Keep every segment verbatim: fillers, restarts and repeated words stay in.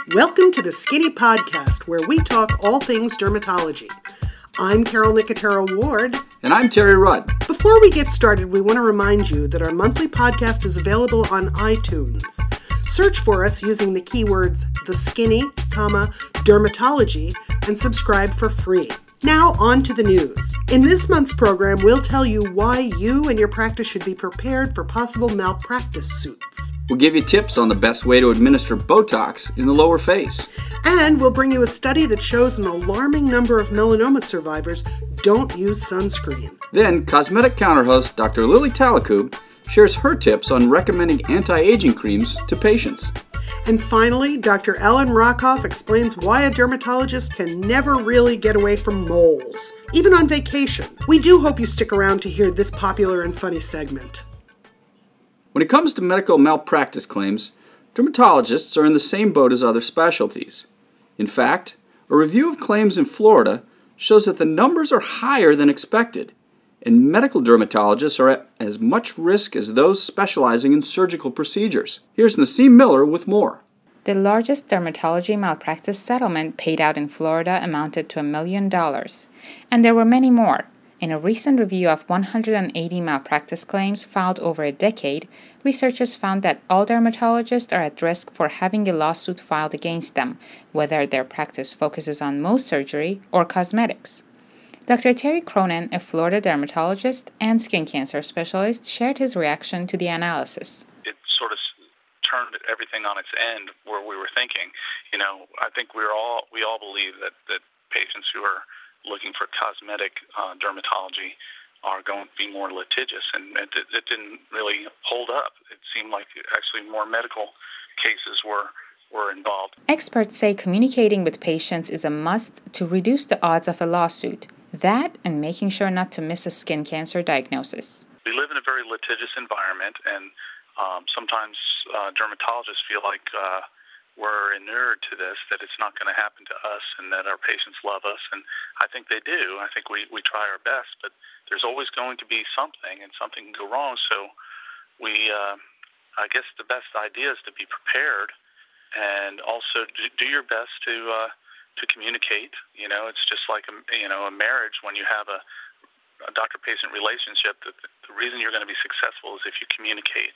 Welcome to the Skinny Podcast, where we talk all things dermatology. I'm Carol Nicotero Ward. And I'm Terry Rudd. Before we get started, we want to remind you that our monthly podcast is available on iTunes. Search for us using the keywords The Skinny, comma, Dermatology, and subscribe for free. Now on to the news. In this month's program, we'll tell you why you and your practice should be prepared for possible malpractice suits. We'll give you tips on the best way to administer Botox in the lower face. And we'll bring you a study that shows an alarming number of melanoma survivors don't use sunscreen. Then, Cosmetic Counter host Doctor Lily Talakub shares her tips on recommending anti-aging creams to patients. And finally, Doctor Ellen Rockoff explains why a dermatologist can never really get away from moles, even on vacation. We do hope you stick around to hear this popular and funny segment. When it comes to medical malpractice claims, dermatologists are in the same boat as other specialties. In fact, a review of claims in Florida shows that the numbers are higher than expected, and medical dermatologists are at as much risk as those specializing in surgical procedures. Here's Naseem Miller with more. The largest dermatology malpractice settlement paid out in Florida amounted to a million dollars, and there were many more. In a recent review of one hundred eighty malpractice claims filed over a decade, researchers found that all dermatologists are at risk for having a lawsuit filed against them, whether their practice focuses on Mohs surgery or cosmetics. Doctor Terry Cronin, a Florida dermatologist and skin cancer specialist, shared his reaction to the analysis. It sort of turned everything on its end where we were thinking, you know, I think we're all we all believe that, that patients who are looking for cosmetic uh, dermatology are going to be more litigious, and it, it didn't really hold up. It seemed like actually more medical cases were were involved. Experts say communicating with patients is a must to reduce the odds of a lawsuit. That and making sure not to miss a skin cancer diagnosis. We live in a very litigious environment, and um, sometimes uh, dermatologists feel like uh, we're inured to this, that it's not going to happen to us and that our patients love us, and I think they do. I think we, we try our best, but there's always going to be something, and something can go wrong, so we, uh, I guess the best idea is to be prepared and also do, do your best to uh, to communicate. You know, it's just like a, you know, a marriage. When you have a, a doctor-patient relationship, the, the reason you're going to be successful is if you communicate.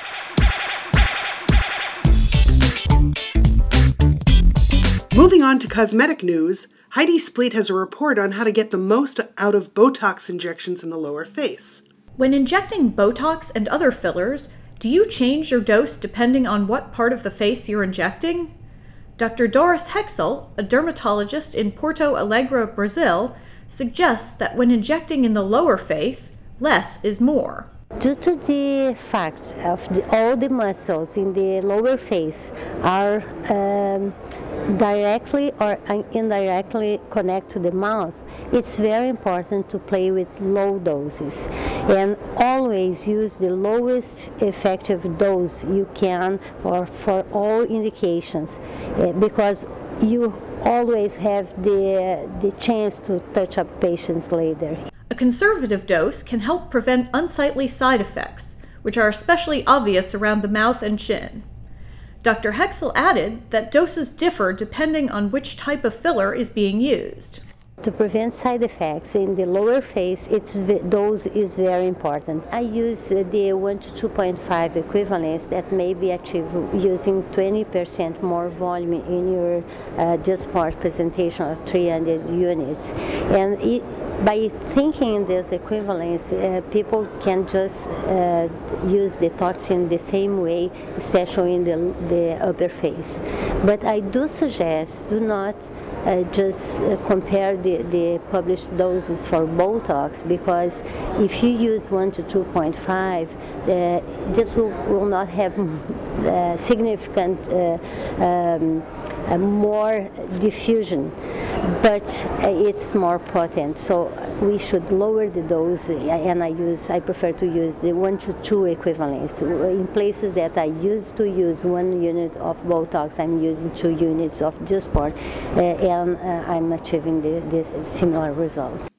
Moving on to cosmetic news, Heidi Spleet has a report on how to get the most out of Botox injections in the lower face. When injecting Botox and other fillers, do you change your dose depending on what part of the face you're injecting? Doctor Doris Hexel, a dermatologist in Porto Alegre, Brazil, suggests that when injecting in the lower face, less is more. Due to the fact of the, all the muscles in the lower face are um, directly or indirectly connected to the mouth, it's very important to play with low doses and always use the lowest effective dose you can for, for all indications, uh, because you always have the, the chance to touch up patients later. A conservative dose can help prevent unsightly side effects, which are especially obvious around the mouth and chin. Doctor Hexel added that doses differ depending on which type of filler is being used. To prevent side effects in the lower face, its dose is very important. I use the one to two point five equivalents that may be achieved using twenty percent more volume in your uh, Dysport presentation of three hundred units. And it, by thinking in this equivalence, uh, people can just uh, use the toxin the same way, especially in the, the upper face. But I do suggest, do not Uh, just uh, compare the, the published doses for Botox, because if you use one to two point five, uh, this will, will not have uh, significant uh, um, uh, more diffusion, but uh, it's more potent. So we should lower the dose, and I use I prefer to use the one to two equivalents. In places that I used to use one unit of Botox, I'm using two units of Dysport, uh, and uh, I'm achieving the, the similar results.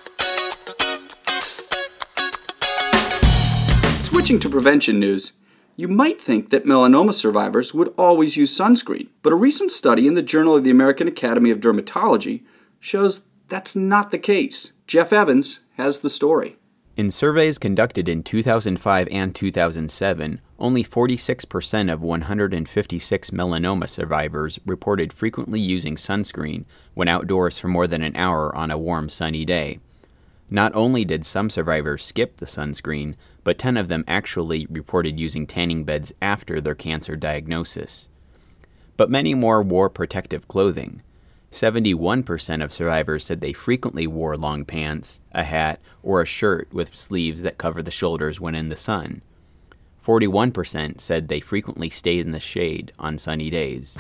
Switching to prevention news, You might think that melanoma survivors would always use sunscreen, but a recent study in the Journal of the American Academy of Dermatology shows that's not the case. Jeff Evans has the story. In surveys conducted in two thousand five and two thousand seven, only forty-six percent of one hundred fifty-six melanoma survivors reported frequently using sunscreen when outdoors for more than an hour on a warm, sunny day. Not only did some survivors skip the sunscreen, but ten of them actually reported using tanning beds after their cancer diagnosis. But many more wore protective clothing. seventy-one percent of survivors said they frequently wore long pants, a hat, or a shirt with sleeves that cover the shoulders when in the sun. forty-one percent said they frequently stayed in the shade on sunny days.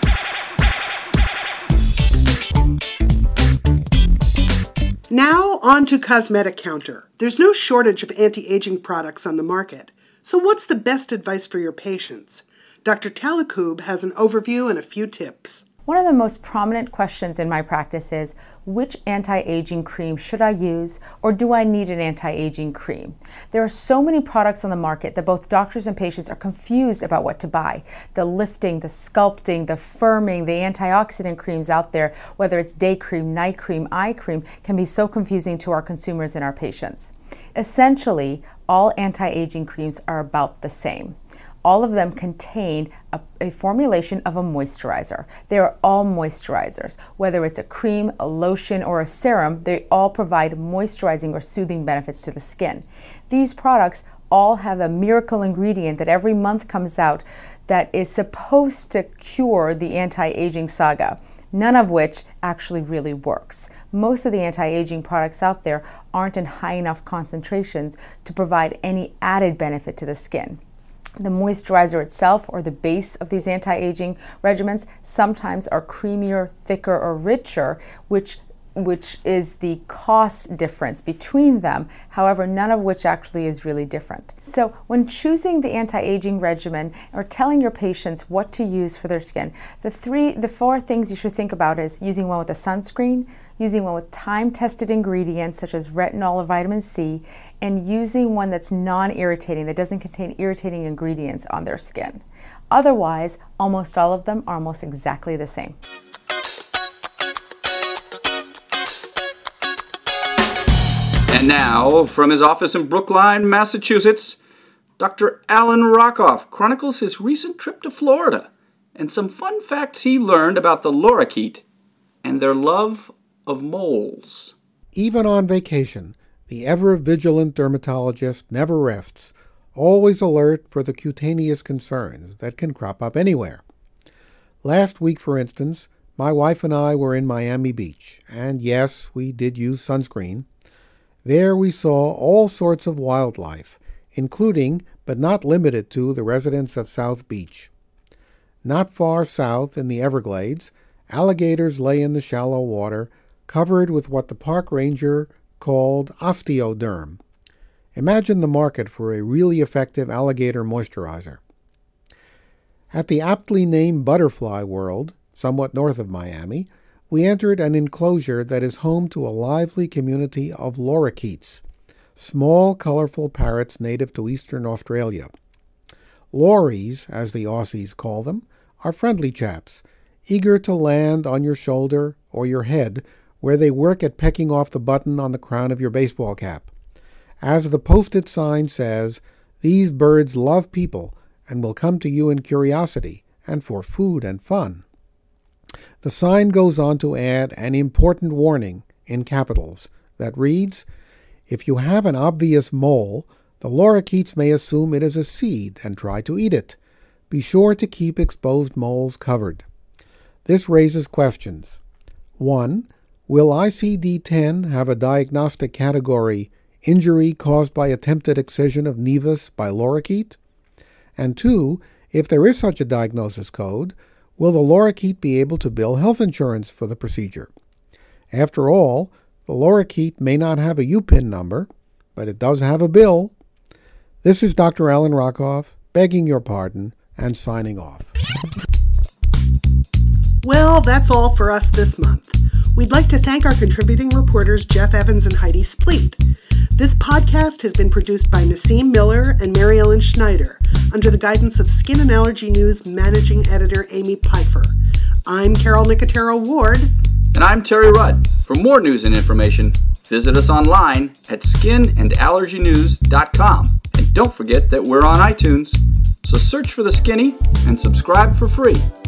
Now on to Cosmetic Counter. There's no shortage of anti-aging products on the market. So what's the best advice for your patients? Doctor Talakoob has an overview and a few tips. One of the most prominent questions in my practice is, which anti-aging cream should I use, or do I need an anti-aging cream? There are so many products on the market that both doctors and patients are confused about what to buy. The lifting, the sculpting, the firming, the antioxidant creams out there, whether it's day cream, night cream, eye cream, can be so confusing to our consumers and our patients. Essentially, all anti-aging creams are about the same. All of them contain a, a formulation of a moisturizer. They are all moisturizers. Whether it's a cream, a lotion, or a serum, they all provide moisturizing or soothing benefits to the skin. These products all have a miracle ingredient that every month comes out that is supposed to cure the anti-aging saga, none of which actually really works. Most of the anti-aging products out there aren't in high enough concentrations to provide any added benefit to the skin. The moisturizer itself, or the base of these anti-aging regimens, sometimes are creamier, thicker, or richer, which which is the cost difference between them, however, none of which actually is really different. So when choosing the anti-aging regimen or telling your patients what to use for their skin, the three, the four things you should think about is using one with a sunscreen, using one with time-tested ingredients such as retinol or vitamin C, and using one that's non-irritating, that doesn't contain irritating ingredients on their skin. Otherwise, almost all of them are almost exactly the same. And now, from his office in Brookline, Massachusetts, Doctor Alan Rockoff chronicles his recent trip to Florida and some fun facts he learned about the lorikeet and their love of moles. Even on vacation, the ever-vigilant dermatologist never rests, always alert for the cutaneous concerns that can crop up anywhere. Last week, for instance, my wife and I were in Miami Beach, and yes, we did use sunscreen. There we saw all sorts of wildlife, including, but not limited to, the residents of South Beach. Not far south in the Everglades, alligators lay in the shallow water, covered with what the park ranger called osteoderm. Imagine the market for a really effective alligator moisturizer. At the aptly named Butterfly World, somewhat north of Miami, we entered an enclosure that is home to a lively community of lorikeets, small, colorful parrots native to eastern Australia. Lories, as the Aussies call them, are friendly chaps, eager to land on your shoulder or your head, where they work at pecking off the button on the crown of your baseball cap. As the posted sign says, these birds love people and will come to you in curiosity and for food and fun. The sign goes on to add an important warning in capitals that reads, if you have an obvious mole, the lorikeets may assume it is a seed and try to eat it. Be sure to keep exposed moles covered. This raises questions. One, will I C D ten have a diagnostic category, injury caused by attempted excision of nevus by lorikeet? And two, if there is such a diagnosis code, will the lorikeet be able to bill health insurance for the procedure? After all, the lorikeet may not have a U P I N number, but it does have a bill. This is Doctor Alan Rockoff, begging your pardon and signing off. Well, that's all for us this month. We'd like to thank our contributing reporters Jeff Evans and Heidi Spleet. This podcast has been produced by Nassim Miller and Mary Ellen Schneider under the guidance of Skin and Allergy News Managing Editor Amy Pfeiffer. I'm Carol Nicotero Ward. And I'm Terry Rudd. For more news and information, visit us online at skin and allergy news dot com. And don't forget that we're on iTunes, so search for The Skinny and subscribe for free.